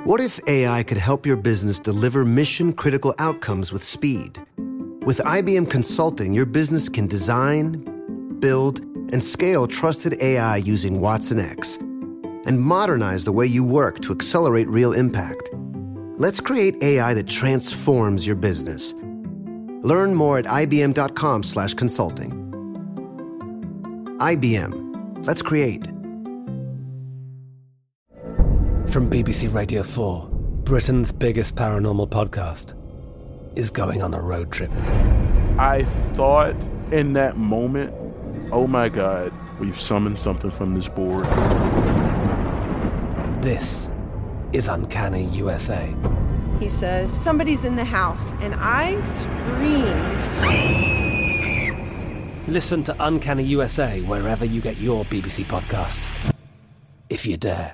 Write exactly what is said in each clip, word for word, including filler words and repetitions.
What if A I could help your business deliver mission-critical outcomes with speed? With I B M Consulting, your business can design, build, and scale trusted A I using Watson X and modernize the way you work to accelerate real impact. Let's create A I that transforms your business. Learn more at ibm.com slash consulting. I B M. Let's create. From B B C Radio four, Britain's biggest paranormal podcast is going on a road trip. I thought in that moment, oh my God, we've summoned something from this board. This is Uncanny U S A. He says, somebody's in the house, and I screamed. Listen to Uncanny U S A wherever you get your B B C podcasts, if you dare.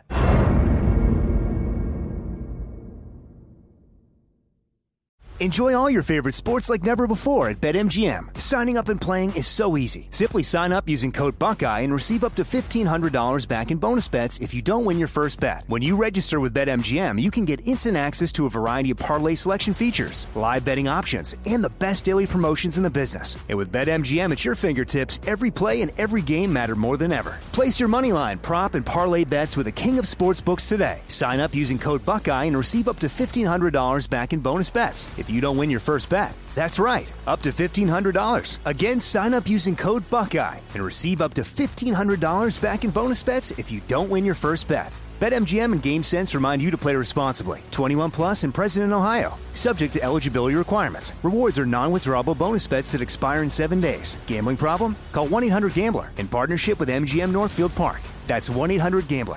Enjoy all your favorite sports like never before at BetMGM. Signing up and playing is so easy. Simply sign up using code Buckeye and receive up to fifteen hundred dollars back in bonus bets if you don't win your first bet. When you register with BetMGM, you can get instant access to a variety of parlay selection features, live betting options, and the best daily promotions in the business. And with BetMGM at your fingertips, every play and every game matter more than ever. Place your moneyline, prop, and parlay bets with the king of sportsbooks today. Sign up using code Buckeye and receive up to fifteen hundred dollars back in bonus bets if you don't win your first bet. That's right, up to fifteen hundred dollars. Again, sign up using code Buckeye and receive up to fifteen hundred dollars back in bonus bets if you don't win your first bet. BetMGM and GameSense remind you to play responsibly. twenty-one plus and present in Ohio. Subject to eligibility requirements. Rewards are non-withdrawable bonus bets that expire in seven days. Gambling problem? Call one eight hundred gambler in partnership with M G M Northfield Park. That's one eight hundred gambler.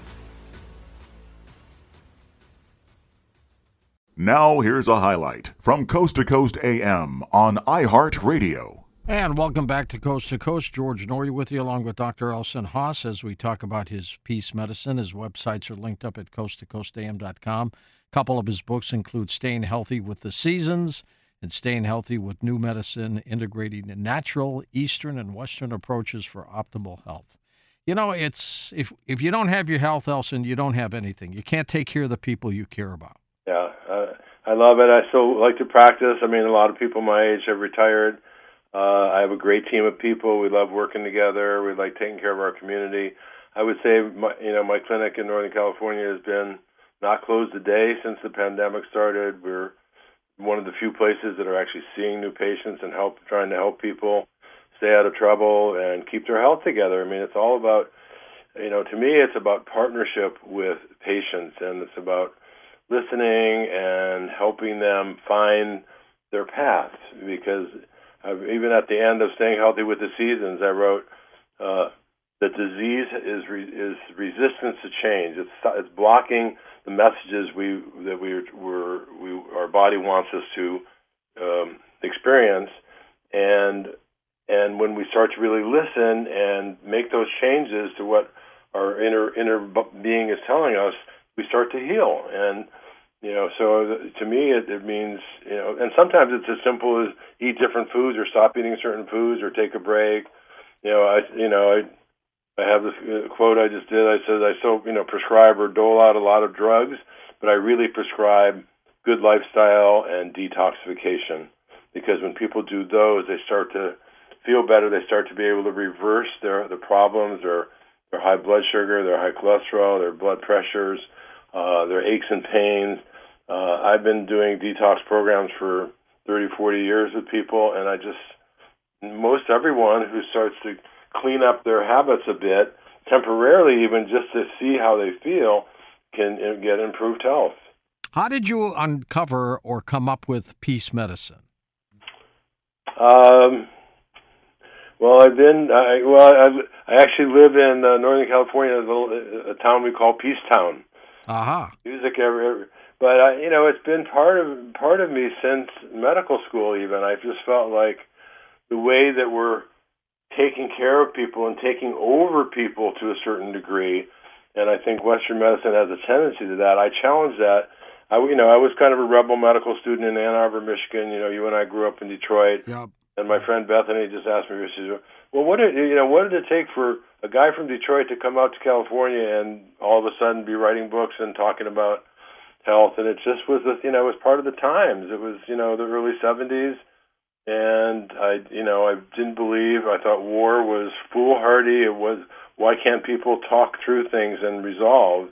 Now here's a highlight from Coast to Coast A M on iHeartRadio. And welcome back to Coast to Coast. George Noory with you along with Doctor Elson Haas as we talk about his Peace Medicine. His websites are linked up at coast to coast a m dot com. A couple of his books include Staying Healthy with the Seasons and Staying Healthy with New Medicine, integrating natural, Eastern, and Western approaches for optimal health. You know, it's if if you don't have your health, Elson, you don't have anything. You can't take care of the people you care about. Yeah, uh, I love it. I still like to practice. I mean, a lot of people my age have retired. Uh, I have a great team of people. We love working together. We like taking care of our community. I would say, my, you know, my clinic in Northern California has been not closed a day since the pandemic started. We're one of the few places that are actually seeing new patients and help, trying to help people stay out of trouble and keep their health together. I mean, it's all about, you know, to me, it's about partnership with patients, and it's about listening and helping them find their path. Because I've, even at the end of Staying Healthy with the Seasons, I wrote uh, that disease is re, is resistance to change. It's it's blocking the messages we that we were we our body wants us to um, experience, and and when we start to really listen and make those changes to what our inner inner being is telling us, we start to heal. And you know, so to me, it, it means, you know, and sometimes it's as simple as eat different foods or stop eating certain foods or take a break. You know, I, you know, I, I have this quote I just did. I said I still, you know, prescribe or dole out a lot of drugs, but I really prescribe good lifestyle and detoxification, because when people do those, they start to feel better. They start to be able to reverse their the problems, their their high blood sugar, their high cholesterol, their blood pressures, uh, their aches and pains. Uh, I've been doing detox programs for thirty, forty years with people, and I just, most everyone who starts to clean up their habits a bit, temporarily even, just to see how they feel, can get improved health. How did you uncover or come up with Peace Medicine? Um, well, I've been, I, well, I, I actually live in uh, Northern California, a, little, a town we call Peacetown. Aha. Uh-huh. Music every, every But, I, you know, it's been part of part of me since medical school even. I just felt like the way that we're taking care of people and taking over people to a certain degree, and I think Western medicine has a tendency to that. I challenge that. I, you know, I was kind of a rebel medical student in Ann Arbor, Michigan. You know, you and I grew up in Detroit. Yep. And my friend Bethany just asked me, she said, well, what did, you know, what did it take for a guy from Detroit to come out to California and all of a sudden be writing books and talking about, health, and it just was, you know, it was part of the times. It was, you know, the early seventies, and I, you know, I didn't believe. I thought war was foolhardy. It was, why can't people talk through things and resolve?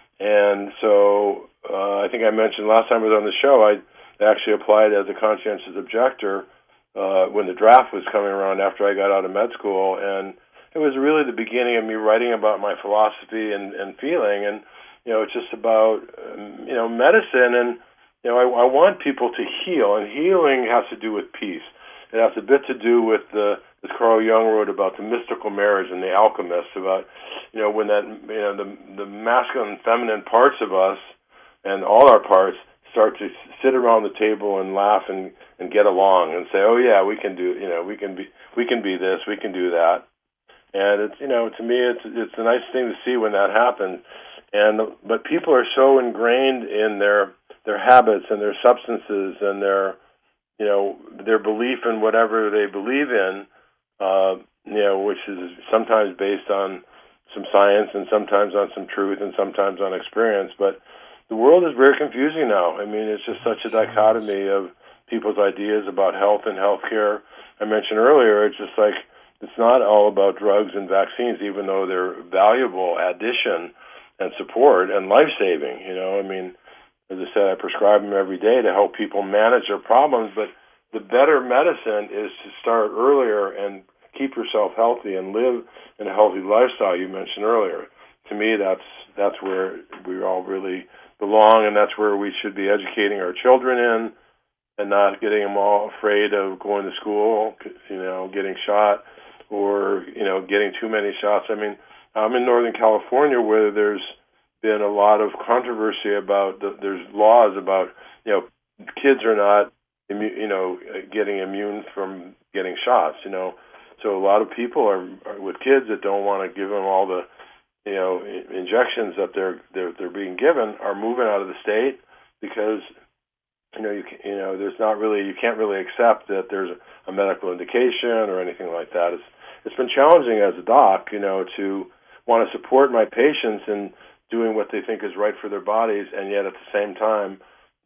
And so uh, I think I mentioned last time I was on the show, I actually applied as a conscientious objector uh, when the draft was coming around after I got out of med school, and it was really the beginning of me writing about my philosophy and, and feeling, and you know, it's just about um, you know medicine, and you know, I, I want people to heal, and healing has to do with peace. It has a bit to do with the, as Carl Jung wrote about the mystical marriage and the alchemist, about you know when that you know the the masculine and feminine parts of us and all our parts start to sit around the table and laugh and, and get along and say, oh yeah, we can do, you know, we can be, we can be this, we can do that. And it's, you know, to me, it's, it's a nice thing to see when that happens. And, but people are so ingrained in their, their habits and their substances and their, you know, their belief in whatever they believe in, uh, you know, which is sometimes based on some science and sometimes on some truth and sometimes on experience. But the world is very confusing now. I mean, it's just such a dichotomy of people's ideas about health and healthcare. I mentioned earlier, it's just like, it's not all about drugs and vaccines, even though they're valuable addition and support and life-saving. You know, I mean, as I said, I prescribe them every day to help people manage their problems, but the better medicine is to start earlier and keep yourself healthy and live in a healthy lifestyle you mentioned earlier. To me, that's that's where we all really belong, and that's where we should be educating our children in, and not getting them all afraid of going to school, you know, getting shot, or you know, getting too many shots. I mean, I'm in Northern California where there's been a lot of controversy about the, there's laws about you know kids are not immu- you know getting immune from getting shots. You know, so a lot of people are, are with kids that don't want to give them all the you know, injections that they're they're they're being given are moving out of the state because you know you can, you know there's not really you can't really accept that there's a medical indication or anything like that. It's it's been challenging as a doc, you know, to want to support my patients in doing what they think is right for their bodies, and yet at the same time,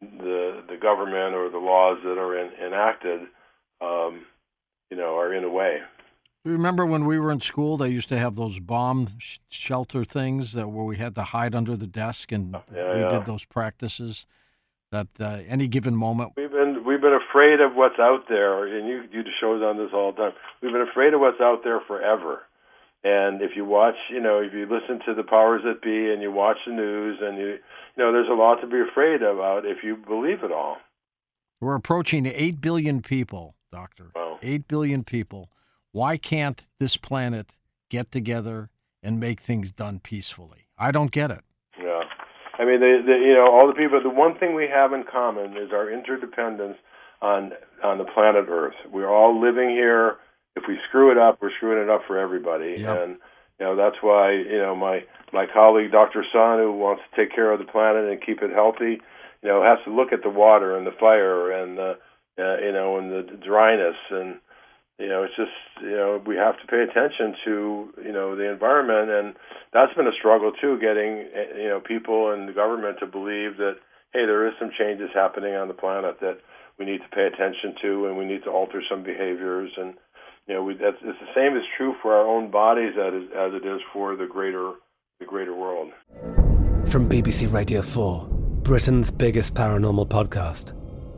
the the government or the laws that are in, enacted, um, you know, are in the way. Remember when we were in school, they used to have those bomb sh- shelter things that where we had to hide under the desk, and yeah, we yeah. did those practices. That uh, any given moment, we've been we've been afraid of what's out there, and you you do shows on this all the time. We've been afraid of what's out there forever. And if you watch, you know, if you listen to the powers that be, and you watch the news, and you you know, there's a lot to be afraid about if you believe it all. We're approaching eight billion people, Doctor. Wow. Eight billion people. Why can't this planet get together and make things done peacefully? I don't get it. Yeah. I mean, they, they, you know, all the people, the one thing we have in common is our interdependence on on the planet Earth. We're all living here. If we screw it up, we're screwing it up for everybody. Yep. And, you know, that's why, you know, my, my colleague, Doctor Sun, who wants to take care of the planet and keep it healthy, you know, has to look at the water and the fire and, the, uh, you know, and the dryness. And, you know, it's just, you know, we have to pay attention to, you know, the environment. And that's been a struggle, too, getting, you know, people and the government to believe that, hey, there is some changes happening on the planet that we need to pay attention to, and we need to alter some behaviors. And, you know, we, that's, it's the same is true for our own bodies as, as it is for the greater, the greater world. From B B C Radio four, Britain's biggest paranormal podcast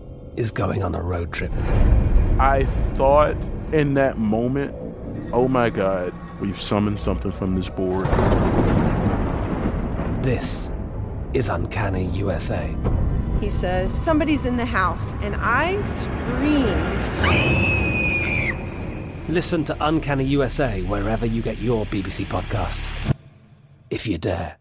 is going on a road trip. I thought in that moment, oh my God, we've summoned something from this board. This is Uncanny U S A. He says, somebody's in the house, and I screamed. Listen to Uncanny U S A wherever you get your B B C podcasts, if you dare.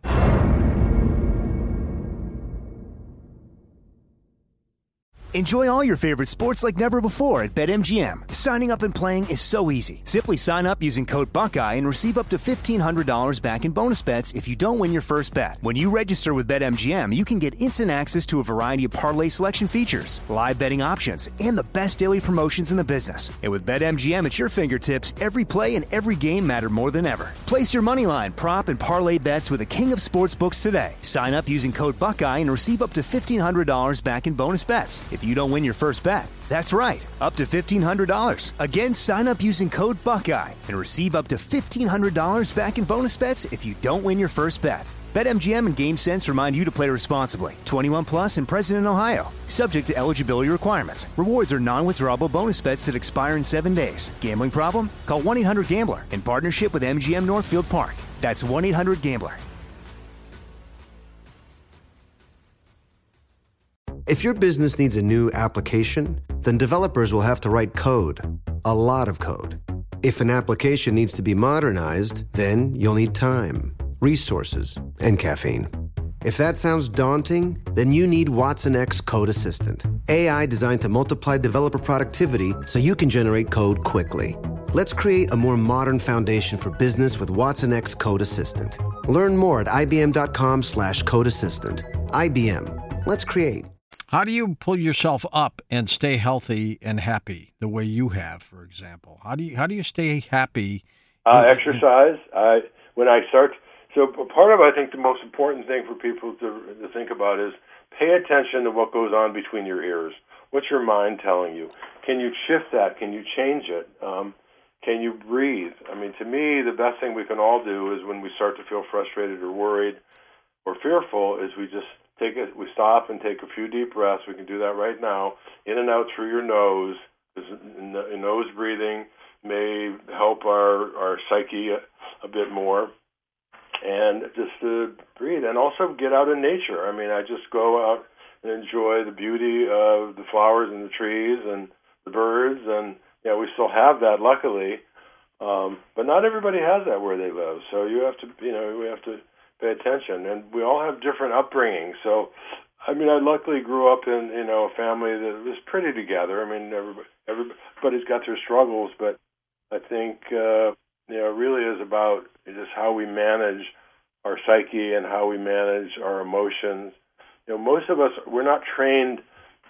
Enjoy all your favorite sports like never before at BetMGM. Signing up and playing is so easy. Simply sign up using code Buckeye and receive up to fifteen hundred dollars back in bonus bets if you don't win your first bet. When you register with BetMGM, you can get instant access to a variety of parlay selection features, live betting options, and the best daily promotions in the business. And with BetMGM at your fingertips, every play and every game matter more than ever. Place your moneyline, prop, and parlay bets with the king of sportsbooks today. Sign up using code Buckeye and receive up to fifteen hundred dollars back in bonus bets if you don't win your first bet. That's right, up to fifteen hundred dollars. Again, sign up using code Buckeye and receive up to fifteen hundred dollars back in bonus bets if you don't win your first bet. BetMGM and GameSense remind you to play responsibly. twenty-one plus and present in Ohio. Subject to eligibility requirements. Rewards are non-withdrawable bonus bets that expire in seven days. Gambling problem? Call one eight hundred gambler in partnership with M G M Northfield Park. That's one eight hundred gambler. If your business needs a new application, then developers will have to write code, a lot of code. If an application needs to be modernized, then you'll need time, resources, and caffeine. If that sounds daunting, then you need Watson X Code Assistant, A I designed to multiply developer productivity so you can generate code quickly. Let's create a more modern foundation for business with Watson X Code Assistant. Learn more at ibm.com slash code assistant. I B M. Let's create. How do you pull yourself up and stay healthy and happy the way you have, for example? How do you how do you stay happy? Uh, exercise. I when I start. So part of I think the most important thing for people to to think about is pay attention to what goes on between your ears. What's your mind telling you? Can you shift that? Can you change it? Um, can you breathe? I mean, to me, the best thing we can all do is when we start to feel frustrated or worried or fearful is we just Take it. We stop and take a few deep breaths. We can do that right now, in and out through your nose. Nose breathing may help our, our psyche a, a bit more. And just to breathe. And also get out in nature. I mean, I just go out and enjoy the beauty of the flowers and the trees and the birds. And, you know, we still have that, luckily. Um, but not everybody has that where they live. So you have to, you know, we have to pay attention, and we all have different upbringing. So, I mean, I luckily grew up in, you know, a family that was pretty together. I mean, everybody, everybody's got their struggles, but I think, uh, you know, it really is about just how we manage our psyche and how we manage our emotions. You know, most of us, we're not trained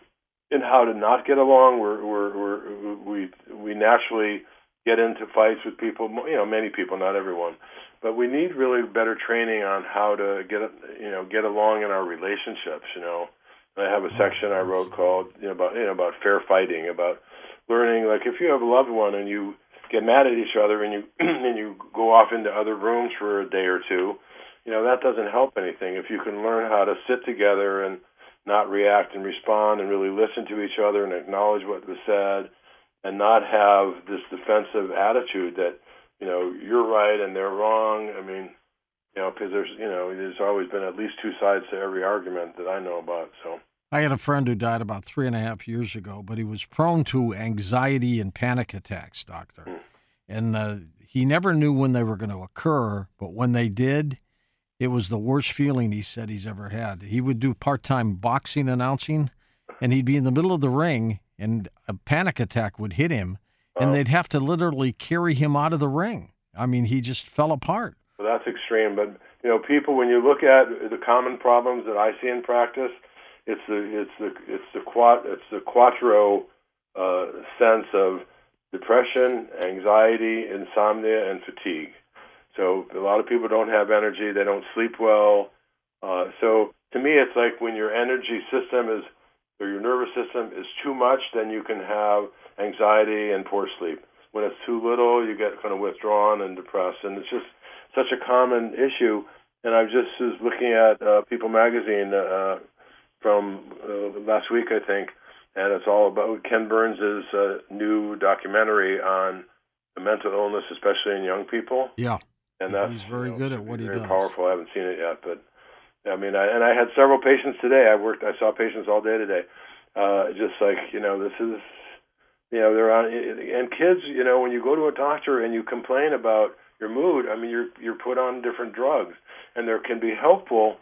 in how to not get along. We're, we're, we're we we naturally get into fights with people. You know, many people, not everyone. But we need really better training on how to get, you know, get along in our relationships. You know, I have a section I wrote called, you know, about, you know, about fair fighting, about learning. Like if you have a loved one and you get mad at each other and you and you go off into other rooms for a day or two, you know, that doesn't help anything. If you can learn how to sit together and not react and respond and really listen to each other and acknowledge what was said, and not have this defensive attitude that, you know, you're right and they're wrong. I mean, you know, because there's, you know, there's always been at least two sides to every argument that I know about. So I had a friend who died about three and a half years ago, but he was prone to anxiety and panic attacks, doctor. Mm. And uh, he never knew when they were going to occur, but when they did, it was the worst feeling he said he's ever had. He would do part-time boxing announcing, and he'd be in the middle of the ring, and a panic attack would hit him. And they'd have to literally carry him out of the ring. I mean, he just fell apart. Well, that's extreme. But, you know, people, when you look at the common problems that I see in practice, it's the it's the it's the quat it's the quattro uh, sense of depression, anxiety, insomnia, and fatigue. So a lot of people don't have energy. They don't sleep well. Uh, so to me, it's like when your energy system is or your nervous system is too much, then you can have anxiety and poor sleep. When it's too little, you get kind of withdrawn and depressed. And it's just such a common issue. And I just was looking at uh, People magazine uh, from uh, last week, I think, and it's all about Ken Burns' uh, new documentary on mental illness, especially in young people. Yeah, and that's he's very you know, good at what he very does. Very powerful. I haven't seen it yet, but I mean, I, and I had several patients today. I worked, I saw patients all day today. Uh, just like, you know, this is, you know, they're on, and kids, you know, when you go to a doctor and you complain about your mood, I mean, you're you're put on different drugs, and there can be helpful,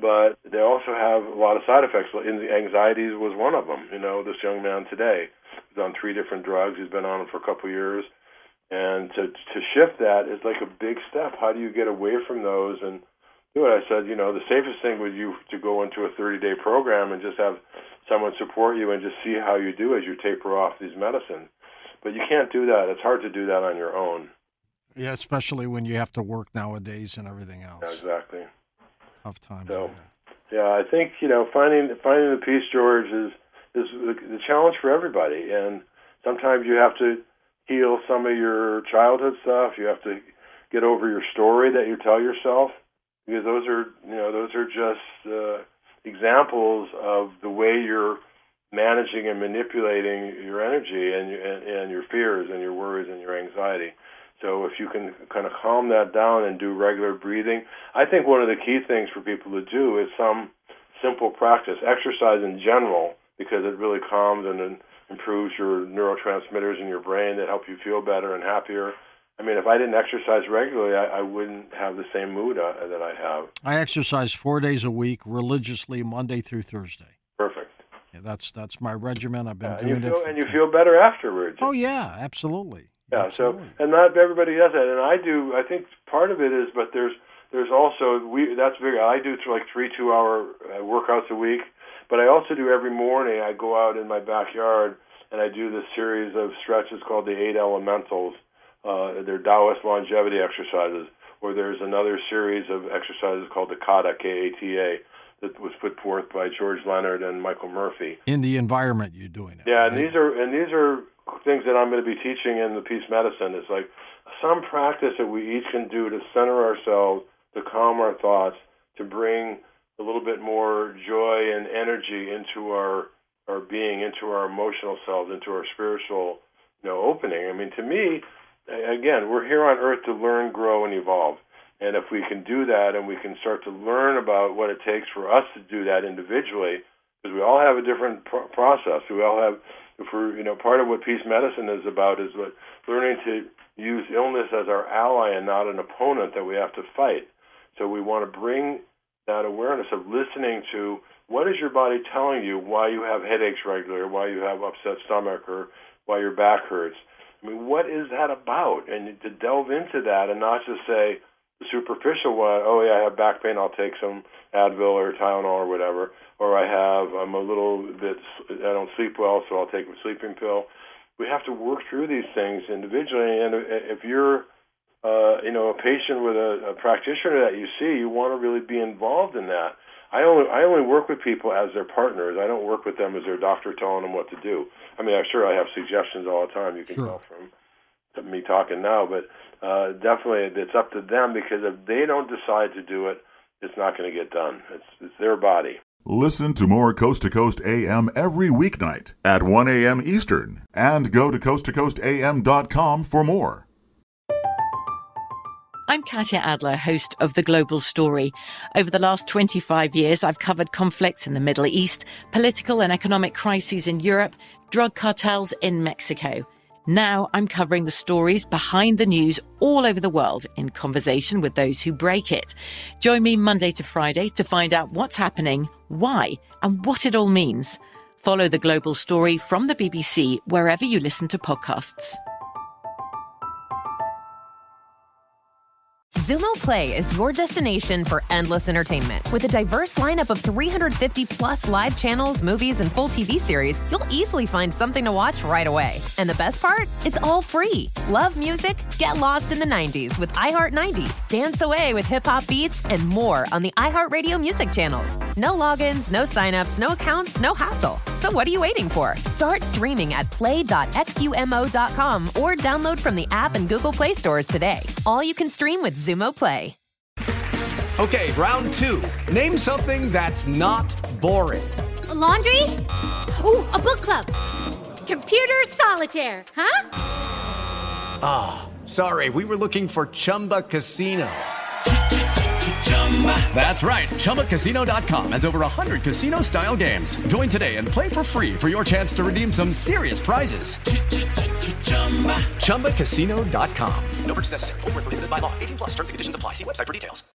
but they also have a lot of side effects. In the anxiety was one of them. You know, this young man today is on three different drugs. He's been on them for a couple of years. And to to shift that is like a big step. How do you get away from those and do it? I said, you know, the safest thing would you to go into a thirty-day program and just have someone support you and just see how you do as you taper off these medicines. But you can't do that. It's hard to do that on your own. Yeah, especially when you have to work nowadays and everything else. Yeah, exactly. Tough times. So, yeah, I think, you know, finding finding the peace, George, is is the, the challenge for everybody. And sometimes you have to heal some of your childhood stuff. You have to get over your story that you tell yourself, because those are, you know, those are just uh, examples of the way you're managing and manipulating your energy and, and and your fears and your worries and your anxiety. So if you can kind of calm that down and do regular breathing, I think one of the key things for people to do is some simple practice, exercise in general, because it really calms and improves your neurotransmitters in your brain that help you feel better and happier. I mean, if I didn't exercise regularly, I, I wouldn't have the same mood uh, that I have. I exercise four days a week, religiously, Monday through Thursday. Perfect. Yeah, that's that's my regimen. I've been yeah, doing and you feel, it. For, and you feel better afterwards. Oh yeah, absolutely. Yeah. absolutely. So, and not everybody does that, and I do. I think part of it is, but there's there's also we. That's big. I do like three two-hour uh, workouts a week, but I also do every morning. I go out in my backyard and I do this series of stretches called the Eight Elementals. Uh, they're Taoist longevity exercises. Or there's another series of exercises called the Kata, K A T A, that was put forth by George Leonard and Michael Murphy. In the environment you're doing it. Yeah, right? and these are and these are things that I'm going to be teaching in the Peace Medicine. It's like some practice that we each can do to center ourselves, to calm our thoughts, to bring a little bit more joy and energy into our our being, into our emotional selves, into our spiritual, you know, opening. I mean, to me, again, we're here on Earth to learn, grow, and evolve. And if we can do that and we can start to learn about what it takes for us to do that individually, because we all have a different pro- process. We all have, if we're, you know, part of what peace medicine is about is what, learning to use illness as our ally and not an opponent that we have to fight. So we want to bring that awareness of listening to what is your body telling you, why you have headaches regularly, or why you have upset stomach, or why your back hurts. I mean, what is that about? And to delve into that and not just say the superficial one, oh, yeah, I have back pain, I'll take some Advil or Tylenol or whatever, or I have, I'm a little bit, I don't sleep well, so I'll take a sleeping pill. We have to work through these things individually, and if you're, uh, you know, a patient with a, a practitioner that you see, you want to really be involved in that. I only I only work with people as their partners. I don't work with them as their doctor telling them what to do. I mean, I'm sure I have suggestions all the time. You can sure. tell from me talking now, but uh, definitely it's up to them, because if they don't decide to do it, it's not going to get done. It's it's their body. Listen to more Coast to Coast A M every weeknight at one a.m. Eastern, and go to coast to coast a m dot com for more. I'm Katya Adler, host of The Global Story. Over the last twenty-five years, I've covered conflicts in the Middle East, political and economic crises in Europe, drug cartels in Mexico. Now I'm covering the stories behind the news all over the world in conversation with those who break it. Join me Monday to Friday to find out what's happening, why, and what it all means. Follow The Global Story from the B B C wherever you listen to podcasts. Xumo Play is your destination for endless entertainment. With a diverse lineup of three hundred fifty plus live channels, movies, and full T V series, you'll easily find something to watch right away. And the best part? It's all free. Love music? Get lost in the nineties with iHeart nineties. Dance away with hip-hop beats and more on the iHeartRadio music channels. No logins, no signups, no accounts, no hassle. So what are you waiting for? Start streaming at play dot xumo dot com or download from the app and Google Play stores today. All you can stream with Xumo Play. Okay, round two. Name something that's not boring. A laundry? Ooh, a book club. Computer solitaire, huh? Ah, oh, sorry, we were looking for Chumba Casino. That's right, Chumba Casino dot com has over one hundred casino-style games. Join today and play for free for your chance to redeem some serious prizes. Chumba Casino dot com. No purchase necessary. Void where prohibited by law. eighteen plus terms and conditions apply. See website for details.